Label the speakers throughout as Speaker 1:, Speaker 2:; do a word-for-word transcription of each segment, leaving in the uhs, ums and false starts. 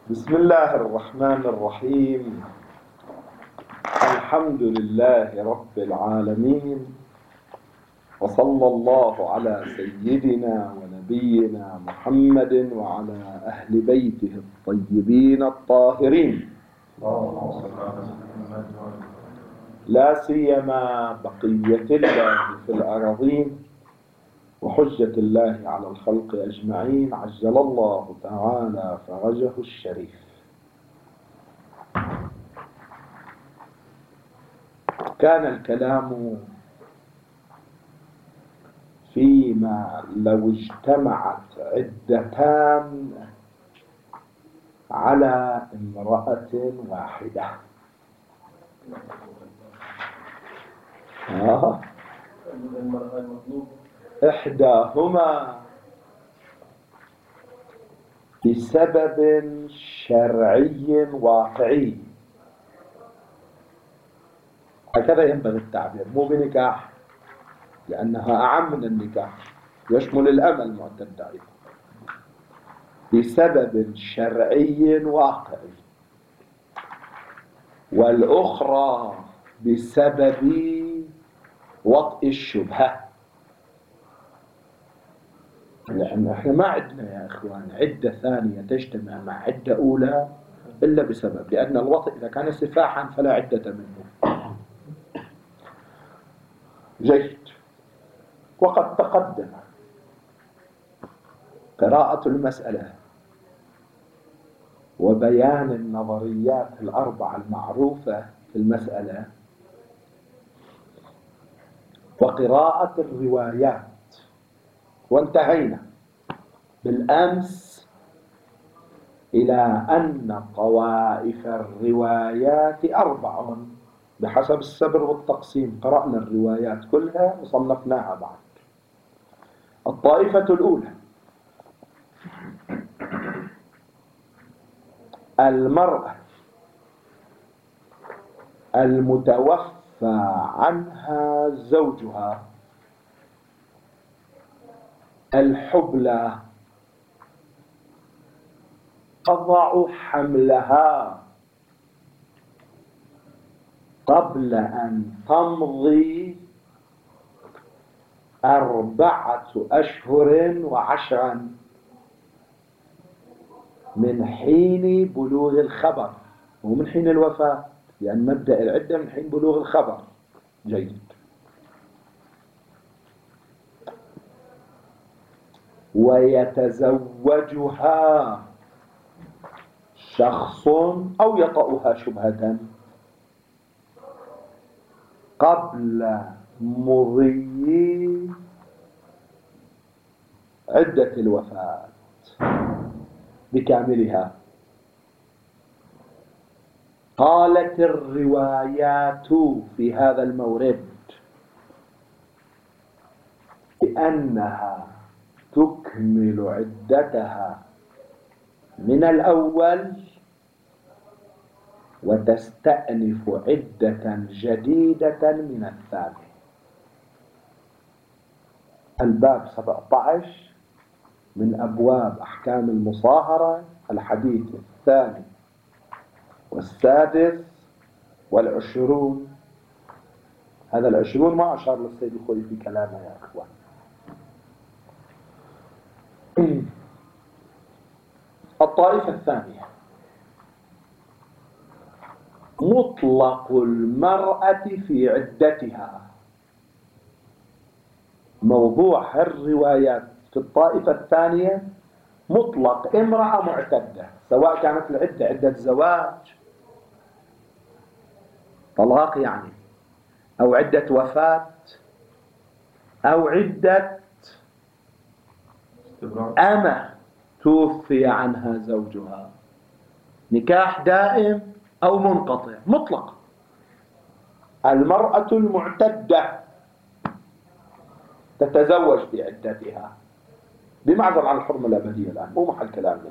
Speaker 1: بسم الله الرحمن الرحيم. الحمد لله رب العالمين، وصلى الله على سيدنا ونبينا محمد وعلى أهل بيته الطيبين الطاهرين، لا سيما بقية الله في الأراضين وحجة الله على الخلق أجمعين، عجل الله تعالى فرجه الشريف. كان الكلام فيما لو اجتمعت عدتان على امرأة واحدة. آه. إحداهما بسبب شرعي واقعي، هكذا ينبغي التعبير، مو بنكاح، لأنها أعم من النكاح، يشمل الأمل المعتد أيضا. بسبب شرعي واقعي، والأخرى بسبب وطئ الشبهة. لأن احنا ما عندنا يا إخوان عدة ثانية تجتمع مع عدة أولى إلا بسبب، لأن الوطئ إذا كان سفاحا فلا عدة منه. جيد. وقد تقدم قراءة المسألة وبيان النظريات الأربعة المعروفة في المسألة وقراءة الروايات، وانتهينا بالأمس إلى أن طوائف الروايات أربع بحسب السبر والتقسيم. قرأنا الروايات كلها وصنفناها بعد. الطائفة الأولى المرأة المتوفى عنها زوجها الحبلى تضع حملها قبل أن تمضي أربعة أشهر وعشرا من حين بلوغ الخبر، ومن حين الوفاة، لأن مبدأ العدة من حين بلوغ الخبر. جيد. ويتزوجها شخص أو يطأها شبهة قبل مضي عدة الوفاة بكاملها. قالت الروايات في هذا المورد بأنها تكمل عدتها من الأول وتستأنف عدة جديدة من الثاني. الباب سبعة عشر من أبواب أحكام المصاهرة، الحديث الثاني والسادس والعشرون. هذا العشرون ما أشار للسيد الخوي في كلامه يا أخوان. الطائفة الثانية مطلق المرأة في عدتها. موضوع الروايات في الطائفة الثانية مطلق امرأة معتدة، سواء كانت العدة عدة زواج طلاق يعني، أو عدة وفاة، أو عدة أمة توفي عنها زوجها، نكاح دائم أو منقطع، مطلق. المرأة المعتدة تتزوج في عدتها بمعزل عن الحرمة الأبدية، الآن مو محل كلامنا.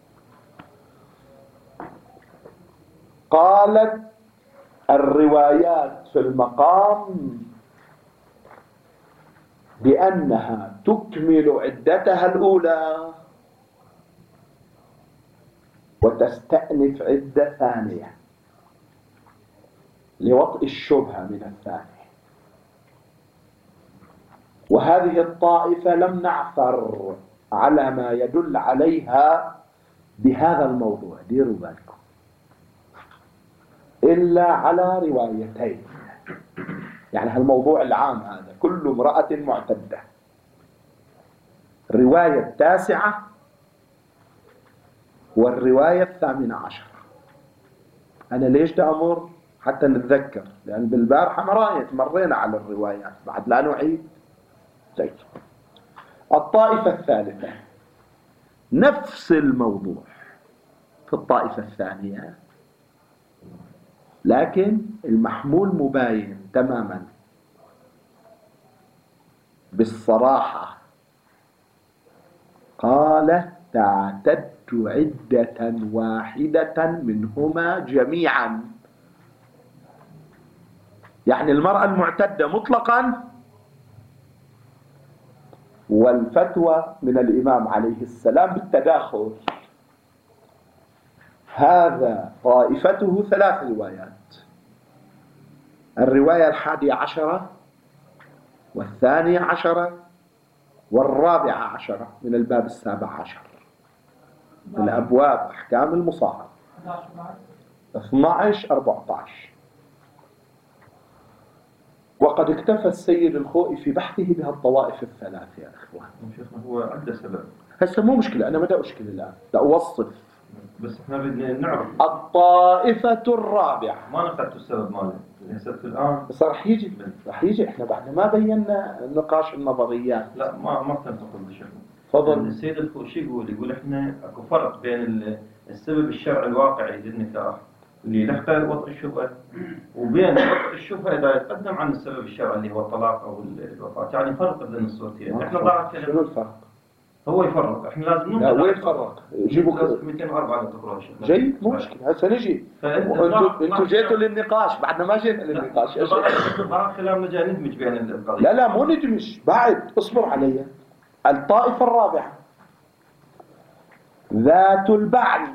Speaker 1: قالت الروايات في المقام بأنها تكمل عدتها الأولى وتستأنف عدة ثانية لوطئ الشبهة من الثاني. وهذه الطائفة لم نعثر على ما يدل عليها بهذا الموضوع، ديروا بالكم، إلا على روايتين. يعني هالموضوع العام هذا كل امرأة معتدة، الرواية التاسعة والرواية الثامنة عشر. أنا ليش تأمر؟ حتى نتذكر، لأن بالبارحة مرأيت مرينا على الروايات، بعد لا نعيد. زي الطائفة الثالثة نفس الموضوع في الطائفة الثانية، لكن المحمول مباين تماما بالصراحة. قال تعتدت عدة واحدة منهما جميعا، يعني المرأة المعتدة مطلقا، والفتوى من الإمام عليه السلام بالتداخل. هذا طائفته ثلاث روايات، الرواية الحادية عشرة والثانية عشرة والرابعة عشرة من الباب السابع عشر من أبواب أحكام المصاهرة، اثني عشر أربعة عشر. وقد اكتفى السيد الخوئي في بحثه بها الطوائف الثلاث يا إخوان.
Speaker 2: شيخنا هو عنده سبب.
Speaker 1: هسه مو مشكلة، أنا بدأ أشكل الآن، لا أوصف.
Speaker 2: بس احنا بدنا نعرف
Speaker 1: الطائفة الرابعة
Speaker 2: ما نقدت السبب ماله هسه الآن.
Speaker 1: بس رح يجي رح يجي احنا بعد ما بينا نقاش النظريات.
Speaker 2: لا ما ما تنتقد شيخنا.
Speaker 1: تفضل.
Speaker 2: السيد الخوئي شو يقول؟ يقول احنا اكو فرق بين السبب الشرعي الواقعي للنكاح اللي يدخل وطئ الشبهة، وبين وطئ الشبهة إذا يتقدم عن السبب الشرعي اللي هو الطلاق أو الوفاة. يعني فرق بين الصورتين. احنا ضاعت
Speaker 1: شنو الفرق؟
Speaker 2: هو يفرق، احنا لازم
Speaker 1: لا وين فرق؟ جيبوا
Speaker 2: مئتين وأربعة للتقرأ.
Speaker 1: جيد مو مشكلة، هسه نجي. انتوا انتوا جيتوا للنقاش، بعدنا ما جينا للنقاش.
Speaker 2: ضاع خلالنا جاي ندمج بين القضية.
Speaker 1: لا لا مو ندمج، بعد اصبر علي. الطائفة الرابعة ذات البعل.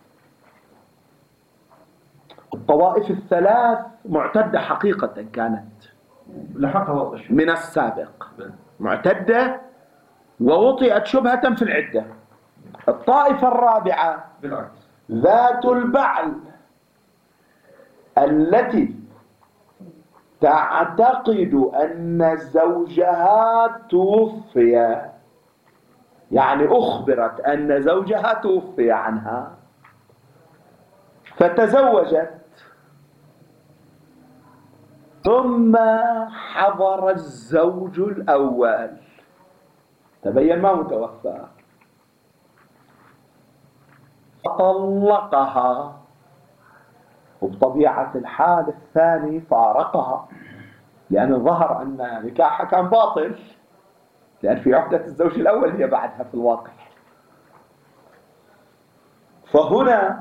Speaker 1: الطوائف الثلاث معتدة حقيقة كانت
Speaker 2: لحقها وطئ الشبهة
Speaker 1: من السابق، معتدة ووطئت شبهة في العدة. الطائفة الرابعة
Speaker 2: بالعكس
Speaker 1: ذات البعل التي تعتقد أن زوجها توفي، يعني أخبرت أن زوجها توفي عنها فتزوجت، ثم حضر الزوج الأول تبين ما متوفى فطلقها، وبطبيعة الحال الثاني فارقها، لأن ظهر أن نكاحها كان باطل، لأن في عهدة الزوج الأول هي بعدها في الواقع. فهنا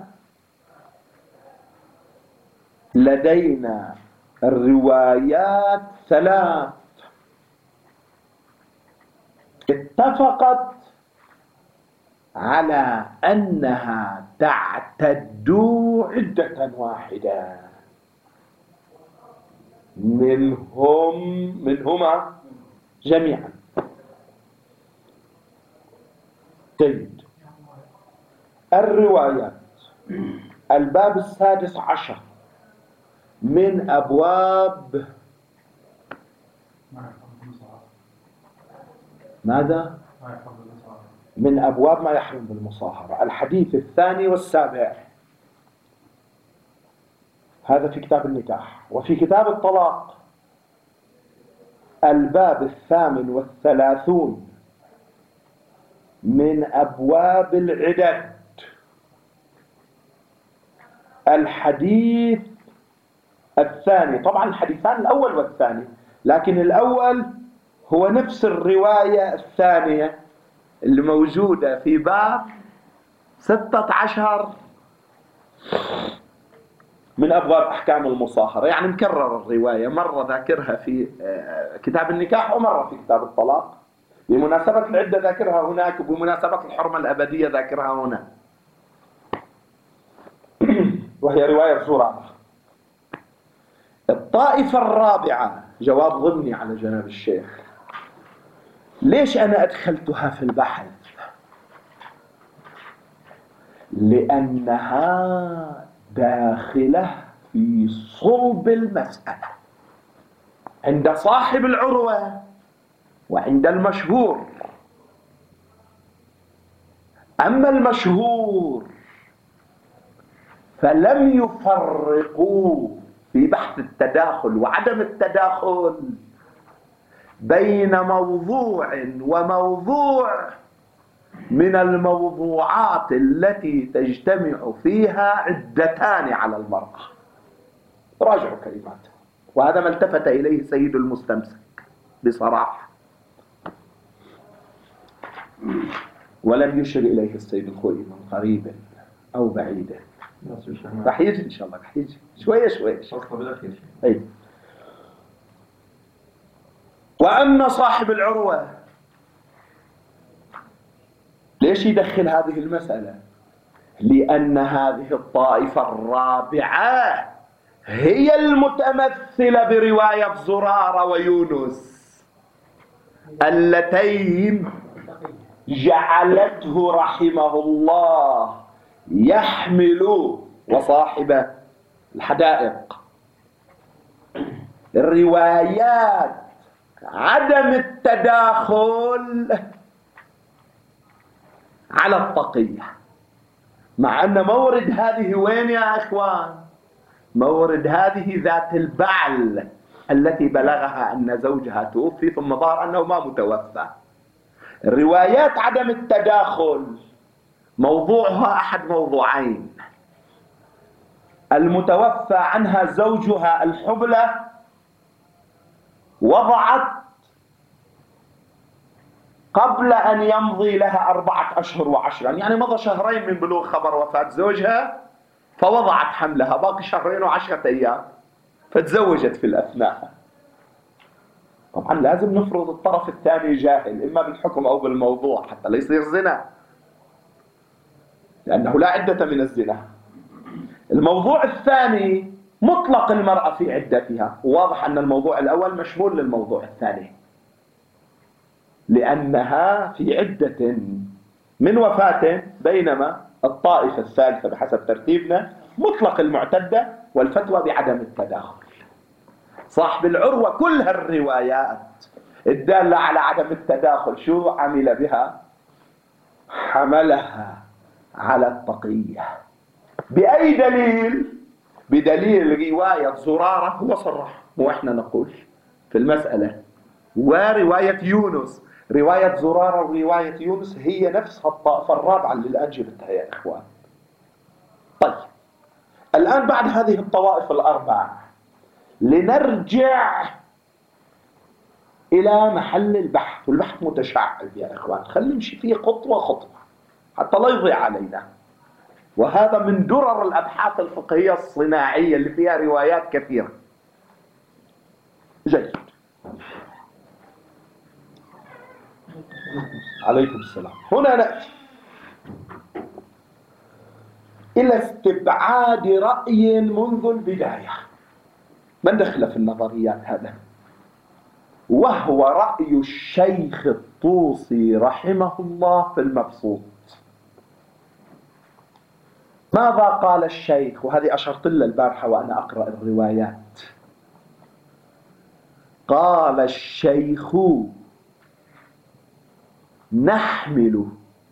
Speaker 1: لدينا الروايات ثلاث اتفقت على أنها تعتد عدة واحدة، منهم منهما جميعا. جيد. الروايات الباب السادس عشر من أبواب ماذا؟ من أبواب ما يحرم بالمصاهرة، الحديث الثاني والسابع، هذا في كتاب النكاح. وفي كتاب الطلاق الباب الثامن والثلاثون من أبواب العدد، الحديث الثاني. طبعا الحديثان الأول والثاني، لكن الأول هو نفس الرواية الثانية اللي موجودة في باب ستة عشر من أبواب أحكام المصاهرة. يعني مكرر الرواية، مرة ذاكرها في كتاب النكاح ومرة في كتاب الطلاق، بمناسبة العدة ذاكرها هناك، وبمناسبة الحرمة الأبدية ذاكرها هنا. وهي رواية زرارة. الطائفة الرابعة جواب ضمني على جناب الشيخ. ليش أنا أدخلتها في البحث؟ لأنها داخلة في صلب المسألة عند صاحب العروة وعند المشهور. أما المشهور فلم يفرقوا في بحث التداخل وعدم التداخل بين موضوع وموضوع من الموضوعات التي تجتمع فيها عدتان على المرأة. راجعوا كلماته، وهذا ما التفت إليه سيد المستمسك بصراحة، ولم يشر إليه السيد الخوئي من قريب أو بعيد. رح يجي إن شاء الله، رح يجي شوية شوية. أي. وأما صاحب العروة ليش يدخل هذه المسألة؟ لأن هذه الطائفة الرابعة هي المتمثلة برواية زرارة ويونس اللتين جعلته رحمه الله يحمل وصاحب الحدائق الروايات عدم التداخل على التقية، مع أن مورد هذه وين يا إخوان؟ مورد هذه ذات البعل التي بلغها أن زوجها توفي ثم ظهر أنه ما متوفى. الروايات عدم التداخل موضوعها أحد موضوعين: المتوفى عنها زوجها الحبلى وضعت قبل أن يمضي لها أربعة أشهر وعشرا، يعني مضى شهرين من بلوغ خبر وفاة زوجها فوضعت حملها، باقي شهرين وعشرة أيام فتزوجت في الأثناء. طبعا لازم نفرض الطرف الثاني جاهل إما بالحكم أو بالموضوع حتى لا يصير زنا، لأنه لا عدة من الزنا. الموضوع الثاني مطلق المرأة في عدتها، وواضح أن الموضوع الأول مشمول للموضوع الثاني، لأنها في عدة من وفاته، بينما الطائفة الثالثة بحسب ترتيبنا مطلق المعتدة والفتوى بعدم التداخل. صاحب العروة كل هالروايات الدالة على عدم التداخل شو عمل بها؟ حملها على التقية. بأي دليل؟ بدليل رواية زرارة، هو صرح مو احنا نقول في المسألة، ورواية يونس. رواية زرارة ورواية يونس هي نفسها الطائفة الرابعة اللي الآن جبتها يا إخوان. طيب الآن بعد هذه الطوائف الأربع لنرجع إلى محل البحث، والبحث متشعب يا إخوان، خلينا نمشي فيه خطوة خطوة حتى لا يضيع علينا. وهذا من درر الأبحاث الفقهية الصناعية اللي فيها روايات كثيرة. جيد. عليكم السلام. هنا نأتي إلى استبعاد رأي منذ البداية، من دخل في النظريات هذا، وهو رأي الشيخ الطوسي رحمه الله في المبسوط. ماذا قال الشيخ؟ وهذه أشرت له البارحة وأنا أقرأ الروايات. قال الشيخ: نحمل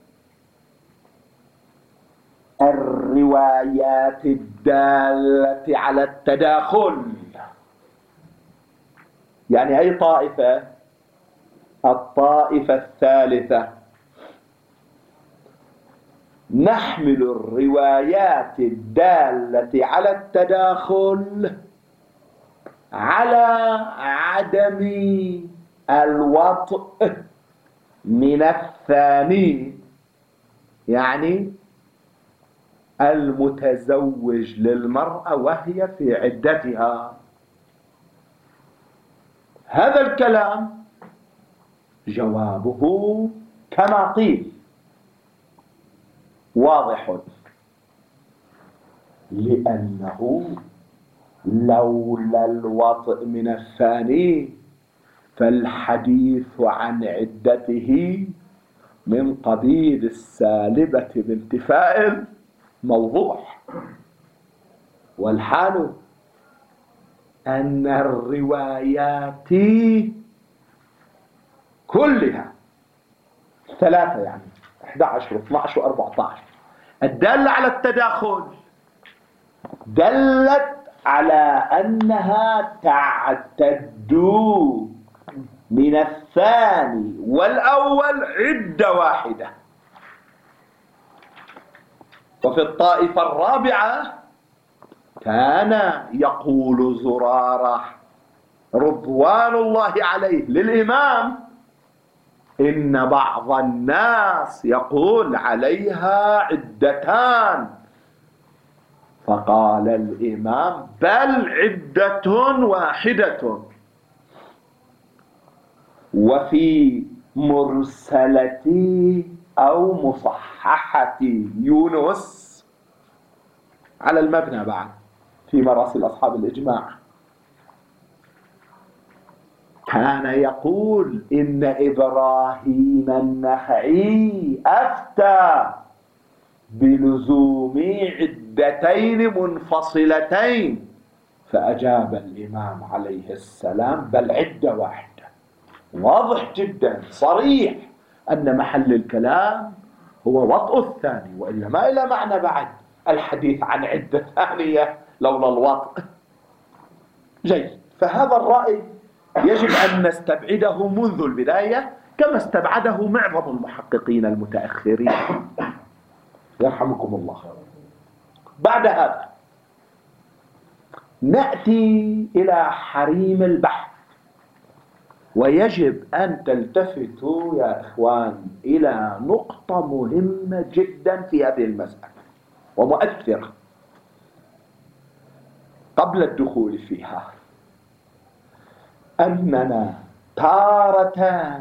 Speaker 1: الروايات الدالة على التداخل. يعني أي طائفة؟ الطائفة الثالثة. نحمل الروايات الدالة على التداخل على عدم الوطء من الثاني، يعني المتزوج للمرأة وهي في عدتها. هذا الكلام جوابه كما قيل واضح. لأنه لولا الوطء من الثاني فالحديث عن عدته من قبيل السالبة بانتفاء الموضوع. والحال أن الروايات كلها ثلاثة يعني أحد عشر واثني عشر وأربعة عشر الدالة على التداخل دلت على أنها تعتد من الثاني والأول عدة واحدة. وفي الطائفة الرابعة كان يقول زرارة رضوان الله عليه للإمام إن بعض الناس يقول عليها عدتان، فقال الإمام بل عدة واحدة. وفي مرسلة أو مصححة يونس على المبنى بعد في مراسل أصحاب الإجماع كان يقول إن إبراهيم النخعي أفتى بلزوم عدتين منفصلتين، فأجاب الإمام عليه السلام بل عدة واحدة. واضح جدا صريح أن محل الكلام هو وطء الثاني، وإلا ما إلى معنى بعد الحديث عن عدة ثانية لولا الوطء. جيد، فهذا الرأي يجب أن نستبعده منذ البداية كما استبعده معظم المحققين المتأخرين يرحمكم الله. بعد هذا نأتي إلى حريم البحث، ويجب أن تلتفتوا يا إخوان إلى نقطة مهمة جدا في هذه المسألة ومؤثرة قبل الدخول فيها، أننا تارة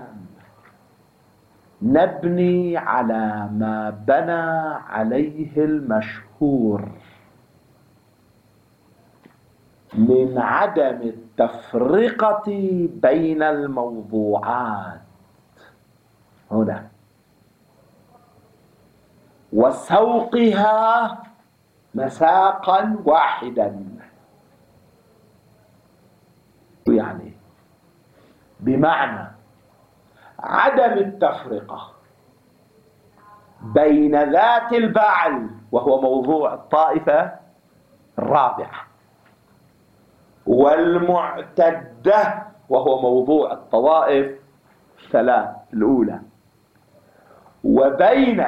Speaker 1: نبني على ما بنى عليه المشهور من عدم التفرقة بين الموضوعات هنا وسوقها مساقا واحدا. يعني بمعنى عدم التفرقة بين ذات البعل وهو موضوع الطائفة الرابعة والمعتدة وهو موضوع الطوائف الثلاث الأولى، وبين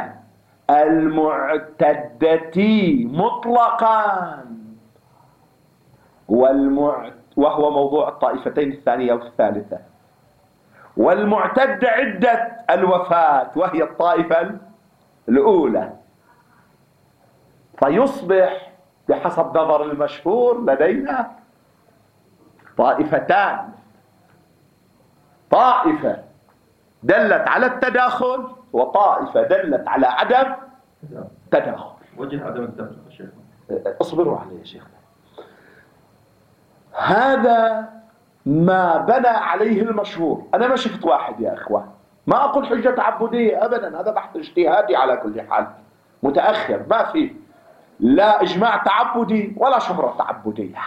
Speaker 1: المعتدة مطلقا والمعت وهو موضوع الطائفتين الثانية والثالثة، والمعتدة عدة الوفاة وهي الطائفة الأولى. فيصبح بحسب نظر المشهور لدينا طائفتان، طائفة دلت على التداخل وطائفة دلت على عدم التداخل.
Speaker 2: وجه عدم التداخل يا شيخ،
Speaker 1: اصبروا عليه يا شيخ. هذا ما بنى عليه المشهور. أنا ما شفت واحد يا إخوان، ما أقول حجة تعبدية أبدا، هذا بحث اجتهادي على كل حال متأخر، ما فيه لا إجماع تعبدي ولا شهرة تعبدية.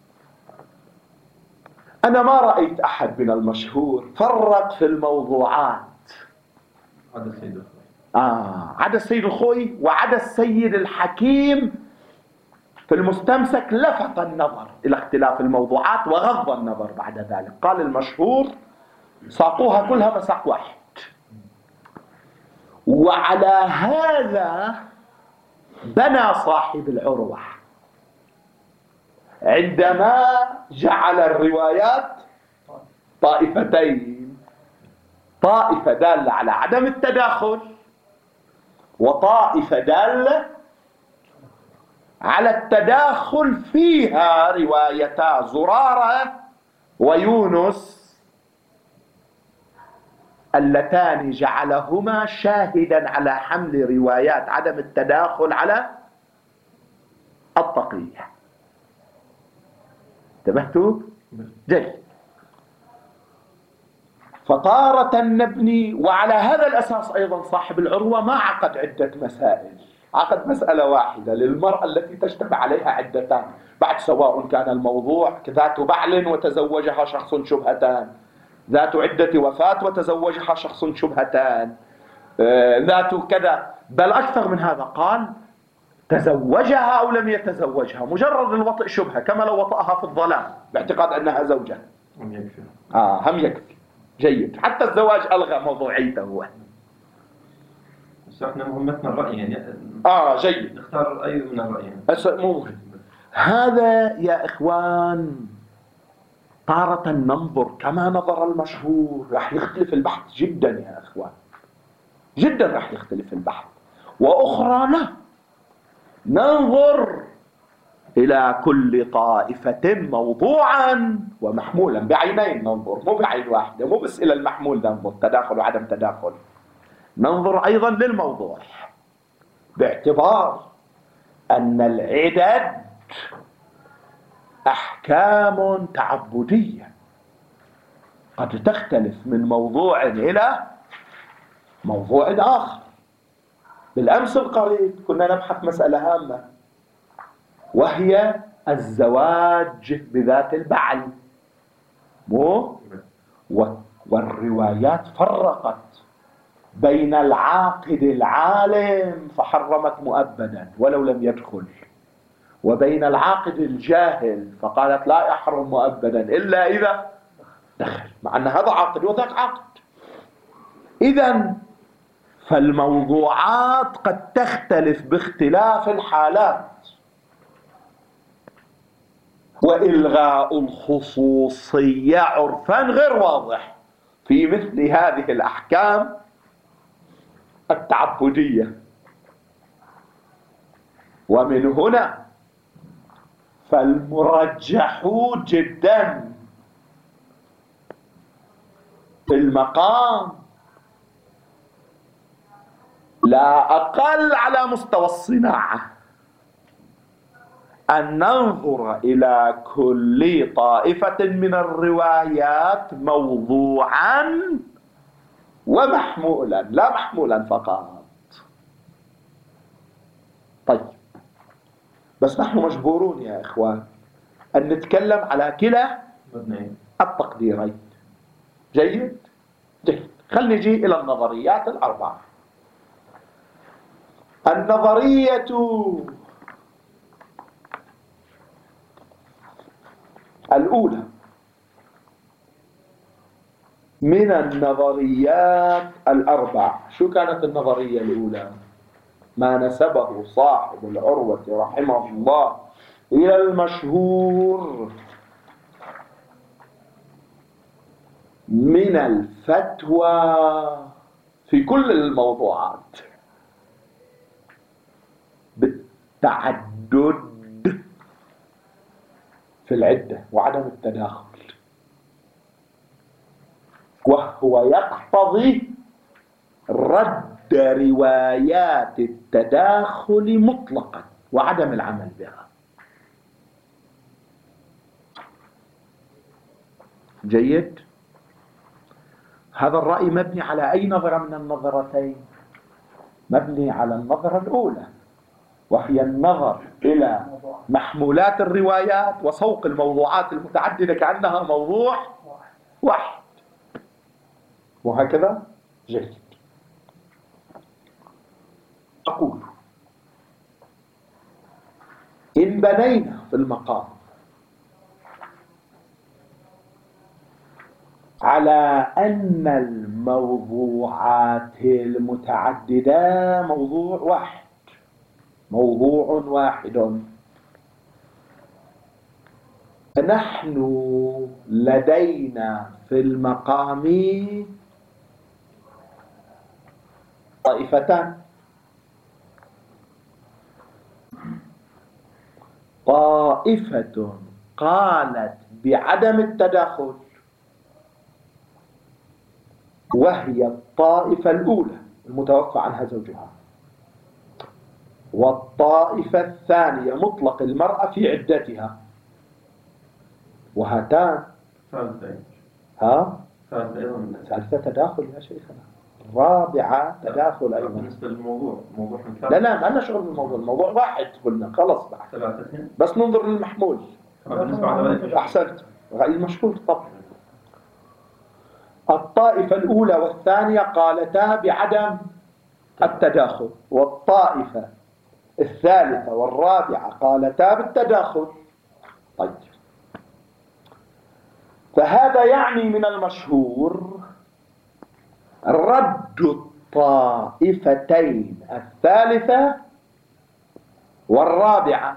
Speaker 1: أنا ما رأيت أحد من المشهور فرق في الموضوعات.
Speaker 2: عدا السيد الخوي
Speaker 1: آه عدا السيد الخوي وعدا السيد الحكيم في المستمسك لفت النظر إلى اختلاف الموضوعات وغض النظر بعد ذلك. قال المشهور ساقوها كلها مساق واحد. وعلى هذا بنى صاحب العروة عندما جعل الروايات طائفتين، طائفة دالة على عدم التداخل وطائفة دالة على التداخل، فيها روايتا زرارة ويونس اللتان جعلهما شاهدا على حمل روايات عدم التداخل على الطقية. انتبهتوا؟ جيد. فتارة نبني، وعلى هذا الأساس أيضا صاحب العروة ما عقد عدة مسائل، عقد مسألة واحدة للمرأة التي تشتبه عليها عدتان، بعد سواء كان الموضوع ذات بعل وتزوجها شخص شبهتان، ذات عدة وفاة وتزوجها شخص شبهتان، ذات كذا، بل أكثر من هذا، قال تزوجها أو لم يتزوجها، مجرد الوطئ شبهة، كما لو وطأها في الظلام باعتقاد أنها زوجة.
Speaker 2: هم يكفي.
Speaker 1: آه هم يكفي. جيد. حتى الزواج ألغى موضوعيته هو.
Speaker 2: بس احنا مهمتنا الرأي يعني.
Speaker 1: آه جيد.
Speaker 2: نختار أي من الرأيين.
Speaker 1: مو مهم. هذا يا إخوان تارة ننظر كما نظر المشهور، راح يختلف البحث جدا يا إخوان، جدا راح يختلف البحث. وأخرى لا، ننظر إلى كل طائفة موضوعا ومحمولا، بعينين ننظر، مو بعين واحدة، مو بس إلى المحمول ننظر تداخل وعدم تداخل، ننظر أيضا للموضوع، باعتبار أن العدد أحكام تعبدية قد تختلف من موضوع إلى موضوع آخر. بالأمس القريب كنا نبحث مسألة هامة، وهي الزواج بذات البعل، مو والروايات فرقت بين العاقد العالم فحرمت مؤبدا ولو لم يدخل، وبين العاقد الجاهل فقالت لا يحرم مؤبدا إلا إذا دخل، مع أن هذا عاقد وذاك عاقد. إذن فالموضوعات قد تختلف باختلاف الحالات، وإلغاء الخصوصية عرفا غير واضح في مثل هذه الأحكام التعبدية. ومن هنا فالمرجح جدا في المقام لا أقل على مستوى الصناعة أن ننظر إلى كل طائفة من الروايات موضوعا ومحمولا، لا محمولا فقط. طيب، بس نحن مجبورون يا إخوان أن نتكلم على كلا التقديرين. جيد؟ جيد. خلينا نجي إلى النظريات الأربعة. النظرية الأولى من النظريات الأربع، شو كانت النظرية الأولى؟ ما نسبه صاحب العروة رحمه الله إلى المشهور من الفتوى في كل الموضوعات بالتعدد في العدة وعدم التداخل، وهو يقتضي رد روايات التداخل مطلقا وعدم العمل بها. جيد؟ هذا الرأي مبني على أي نظرة من النظرتين؟ مبني على النظرة الأولى، وهي النظر إلى محمولات الروايات وسوق الموضوعات المتعددة كأنها موضوع واحد، وهكذا. جيد. أقول إن بنينا في المقام على أن الموضوعات المتعددة موضوع واحد، موضوع واحد، فنحن لدينا في المقام طائفتان، طائفة قالت بعدم التداخل وهي الطائفة الأولى المتوفى عنها زوجها، والطائفة الثانية مطلق المرأة في عدتها، وهاتان
Speaker 2: ثالثة
Speaker 1: ها
Speaker 2: ثالثة أيضا.
Speaker 1: ثالثة تداخل يا شيخنا، رابعة تداخل أيضا.
Speaker 2: بالنسبة للموضوع موضوع
Speaker 1: لا لا ما لنا شغل بالموضوع، الموضوع واحد قلنا خلص بعد،
Speaker 2: ثلاثة
Speaker 1: بس ننظر للمحمول.
Speaker 2: بالنسبة على
Speaker 1: أحسنت، المشهور طبعا. الطائفة الأولى والثانية قالتا بعدم التداخل، والطائفة الثالثة والرابعة قالتا بالتداخل. طيب، فهذا يعني من المشهور رد الطائفتين الثالثة والرابعة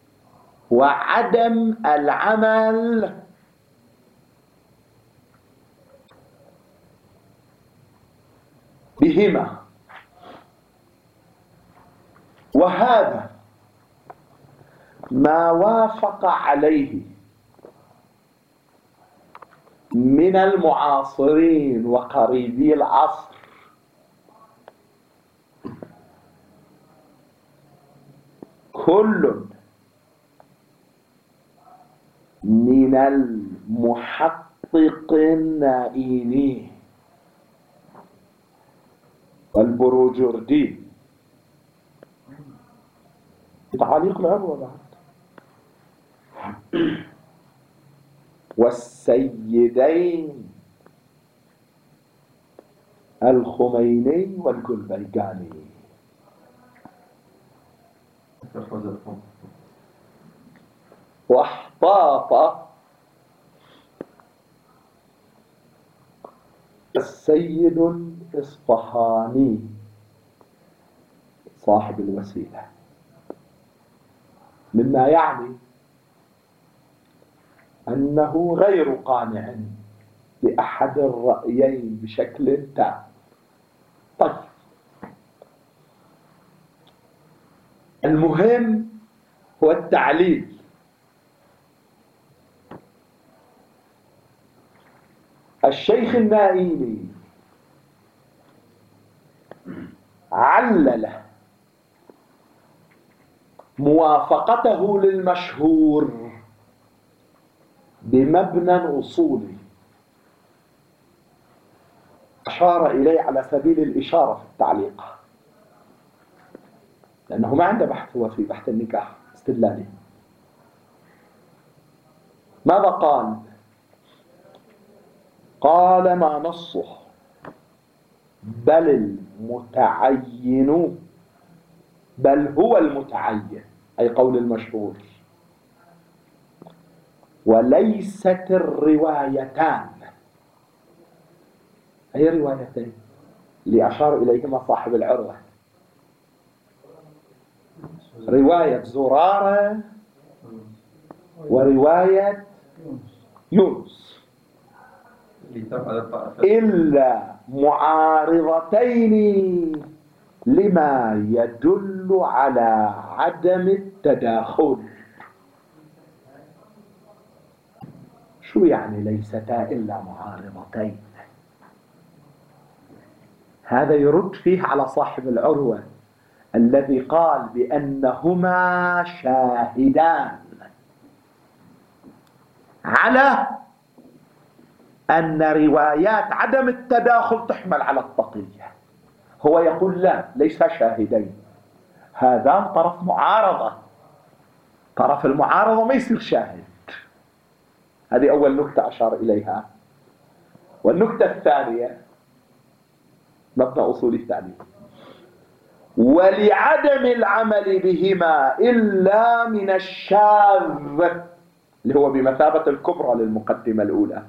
Speaker 1: وعدم العمل بهما، وهذا ما وافق عليه من المعاصرين وقريبي العصر كل من المحقق النائيني والبروجردي. تعليق العروة بعد. والسيدين الخميني والجلبيجاني. واحتاط السيد الإصفهاني صاحب الوسيلة، مما يعني أنه غير قانع بأحد الرأيين بشكل تام. طيب، المهم هو التعليل. الشيخ النائيني علل موافقته للمشهور بمبنى أصولي أشار إليه على سبيل الإشارة في التعليق، لأنه ما عنده بحث هو في بحث النكاح استدلالي. ماذا قال؟ قال ما نصه بل المتعين، بل هو المتعين، أي قول المشهور، وليست الروايتان. أي روايتين؟ اللي أشار إليهما صاحب العروة، رواية زرارة ورواية يونس، إلا معارضتين لما يدل على عدم التداخل. شو يعني ليستا إلا معارضتين؟ هذا يرد فيه على صاحب العروة الذي قال بأنهما شاهدان على أن روايات عدم التداخل تحمل على التقية. هو يقول لا، ليس شاهدين، هذا طرف معارضة، طرف المعارضة ما يصير شاهد. هذه أول نكتة أشار إليها. والنكتة الثانية مبنى أصولي الثاني، ولعدم العمل بهما إلا من الشاذ، اللي هو بمثابة الكبرى للمقدمة الأولى،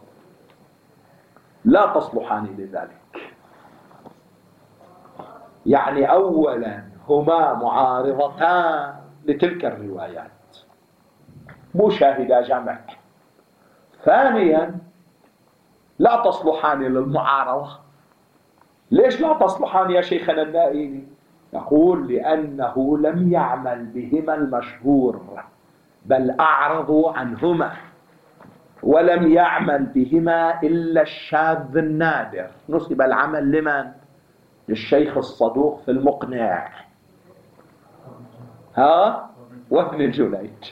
Speaker 1: لا تصلحان لذلك. يعني أولا هما معارضتان لتلك الروايات، مو شاهدا جمع. ثانيا لا تصلحان للمعارضة. ليش لا تصلحان يا شيخنا النائيني؟ يقول لأنه لم يعمل بهما المشهور، بل أعرضوا عنهما، ولم يعمل بهما إلا الشاذ النادر. نسب العمل لمن؟ للشيخ الصدوق في المقنع. ها وابن جريج.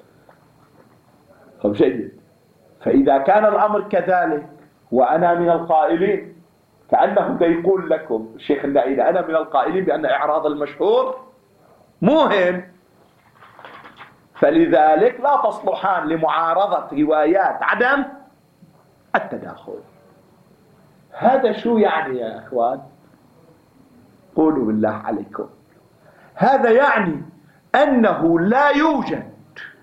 Speaker 1: طب جيد. فإذا كان الأمر كذلك وأنا من القائلين، كأنه يقول لكم الشيخ النائلي أنا من القائلين بأن إعراض المشهور مهم، فلذلك لا تصلحان لمعارضة روايات عدم التداخل. هذا شو يعني يا أخوان؟ قولوا بالله عليكم. هذا يعني أنه لا يوجد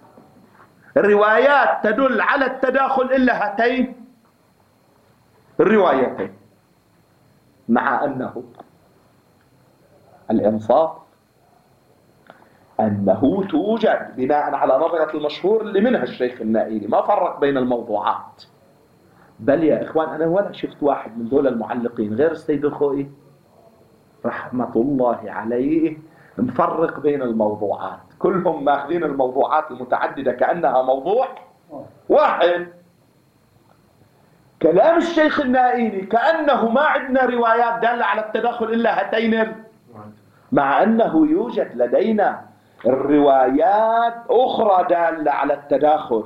Speaker 1: روايات تدل على التداخل إلا هاتين الروايتين، مع أنه الإنصاف أنه توجد بناء على نظرة المشهور اللي منها الشيخ النائلي ما فرق بين الموضوعات. بل يا إخوان أنا ولا شفت واحد من دول المعلقين غير السيد الخوئي رحمة الله عليه مفرق بين الموضوعات، كلهم ماخذين الموضوعات المتعددة كأنها موضوع واحد. كلام الشيخ النائلي كأنه ما عندنا روايات دالة على التداخل إلا هاتين، مع أنه يوجد لدينا الروايات أخرى دالة على التداخل.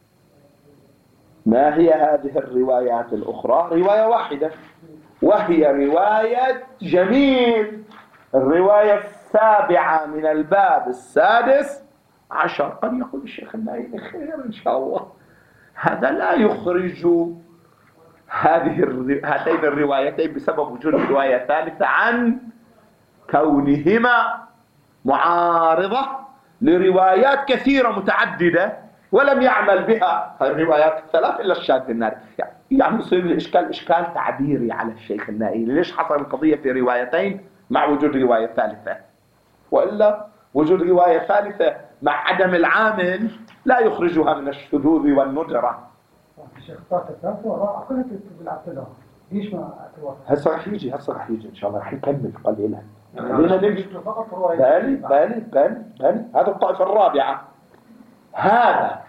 Speaker 1: ما هي هذه الروايات الأخرى؟ رواية واحدة، وهي رواية جميل، الرواية السابعة من الباب السادس عشر. قد يقول الشيخ النائلي خير إن شاء الله، هذا لا يخرج هذه هاتين الروايتين بسبب وجود رواية ثالثة عن كونهما معارضة لروايات كثيرة متعددة ولم يعمل بها الروايات الثلاث إلا الشاذ النادر. يعني يصير الإشكال إشكال تعبيري على الشيخ النائلي، ليش حصل القضية في روايتين مع وجود رواية ثالثة؟ وإلا وجود رواية ثالثة مع عدم العامل لا يخرجها من الشذوذ والندرة.
Speaker 3: الشيخ طاقة وراء كلها بالعقل ليش ما أتوقع؟
Speaker 1: هسه راح يجي هسه راح يجي إن شاء الله، راح نكمل قليلا. خلينا نمشي. بالي بالي بالي بالي هذا الطائفة الرابعة هذا،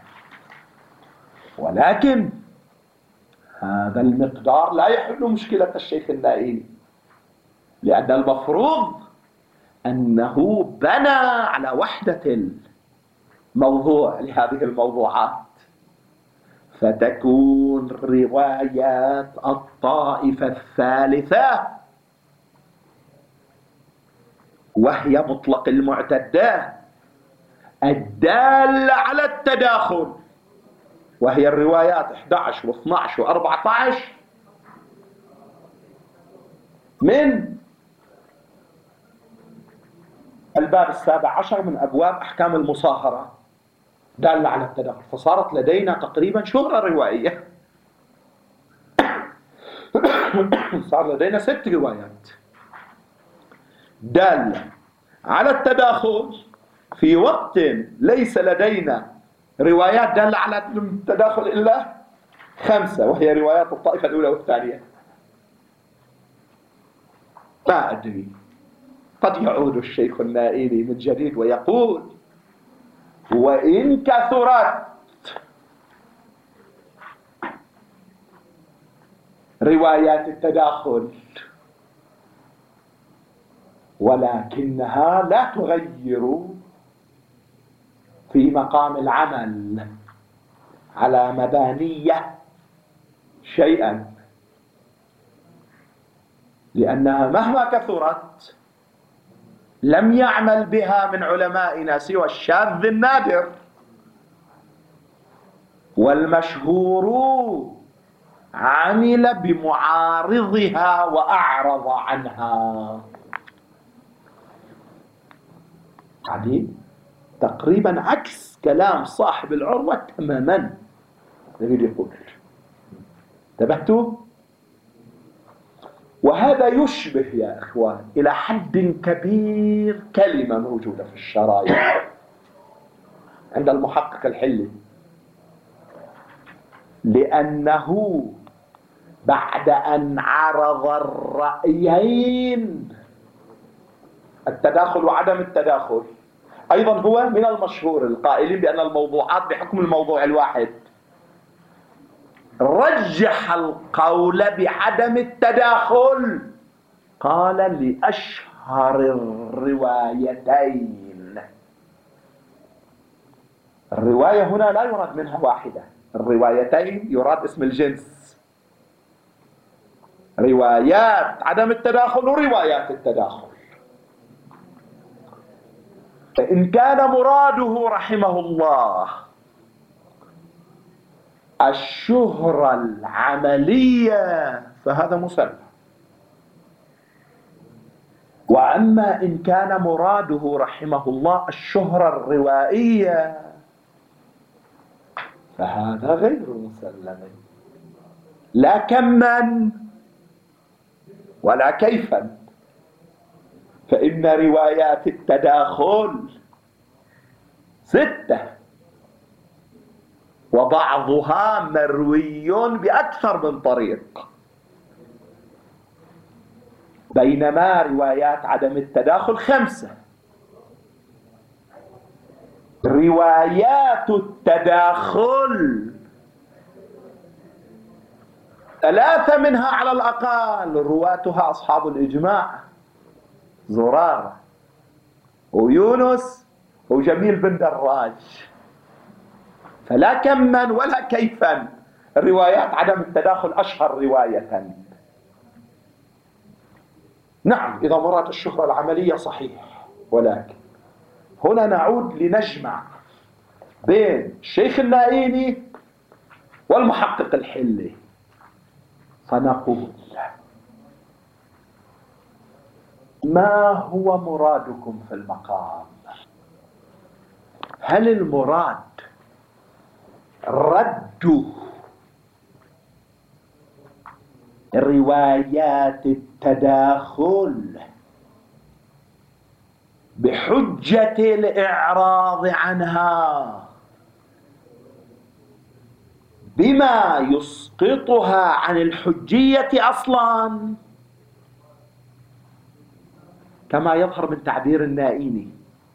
Speaker 1: ولكن هذا المقدار لا يحل مشكلة الشيخ النائلي، لأن المفروض أنه بنى على وحدة الموضوع لهذه الموضوعات، فتكون روايات الطائفة الثالثة وهي مطلق المعتدة الدالة على التداخل، وهي الروايات إحدى عشر واثني عشر وأربعة عشر من الباب السابع عشر من أبواب أحكام المصاهرة دالة على التداخل. فصارت لدينا تقريبا شهرة روائية صار لدينا ست روايات دالة على التداخل في وقت ليس لدينا روايات دالة على التداخل إلا خمسة، وهي روايات الطائفة الأولى والثانية. ما أدري، قد يعود الشيخ النائلي من جديد ويقول وإن كثرت روايات التداخل ولكنها لا تغير في مقام العمل على مبانية شيئا، لأنها مهما كثرت لم يعمل بها من علمائنا سوى الشاذ النادر، والمشهور عمل بمعارضها وأعرض عنها. يعني تقريبا عكس كلام صاحب العروة تماما. يريد يقول انتبهتوا؟ وهذا يشبه يا إخوان إلى حد كبير كلمة موجودة في الشرايع عند المحقق الحلي، لأنه بعد أن عرض الرأيين التداخل وعدم التداخل، أيضا هو من المشهور القائلين بأن الموضوعات بحكم الموضوع الواحد، رجح القول بعدم التداخل، قال لأشهر الروايتين الرواية هنا لا يراد منها واحدة، الروايتين يراد اسم الجنس، روايات عدم التداخل وروايات التداخل. فإن كان مراده رحمه الله الشهرة العملية فهذا مسلم، وأما إن كان مراده رحمه الله الشهرة الروائية فهذا غير مسلم، لا كما ولا كيفا. فإن روايات التداخل ستة وبعضها مروي بأكثر من طريق، بينما روايات عدم التداخل خمسة. روايات التداخل ثلاثة منها على الأقل رواتها أصحاب الإجماع، زرارة ويونس وجميل بن دراج، فلا كما ولا كيفا. روايات عدم التداخل أشهر رواية. نعم إذا مراد الشهرة العملية صحيح، ولكن هنا نعود لنجمع بين الشيخ النائيني والمحقق الحلي، فنقول ما هو مرادكم في المقام؟ هل المراد رد روايات التداخل بحجة الإعراض عنها بما يسقطها عن الحجية أصلا، كما يظهر من تعبير النائيني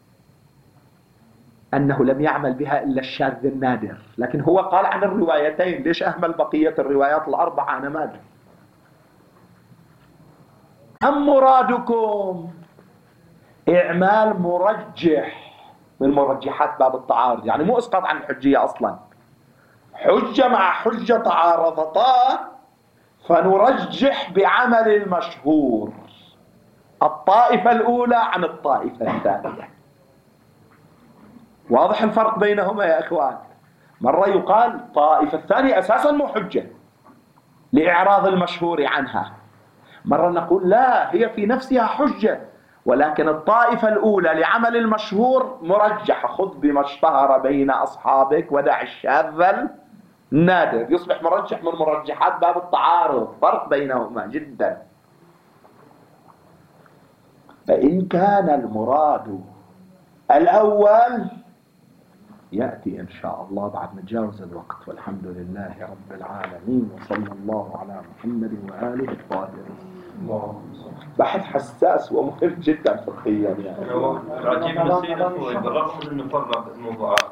Speaker 1: أنه لم يعمل بها إلا الشاذ النادر، لكن هو قال عن الروايتين، ليش أهمل بقية الروايات الأربعة؟ أنا ما أدري. أم مرادكم إعمال مرجح من مرجحات باب التعارض، يعني مو إسقاط عن الحجية أصلا، حجة مع حجة تعارضتا فنرجح بعمل المشهور الطائفة الأولى عن الطائفة الثانية. واضح الفرق بينهما يا إخوان؟ مرة يقال الطائفة الثانية أساسا مو حجة لإعراض المشهور عنها، مرة نقول لا هي في نفسها حجة ولكن الطائفة الأولى لعمل المشهور مرجحة، خذ بما اشتهر بين أصحابك ودع الشاذ النادر، يصبح مرجح من مرجحات باب التعارض. فرق بينهما جدا. فإن كان المراد الأول يأتي إن شاء الله بعد ما نتجاوز الوقت، والحمد لله رب العالمين، وصلى الله على محمد وآله الطاهرين. بحث حساس ومهم جدا فقهيا يعني.
Speaker 2: العجيب نصيحه بالرغم من انه فرق الموضوعات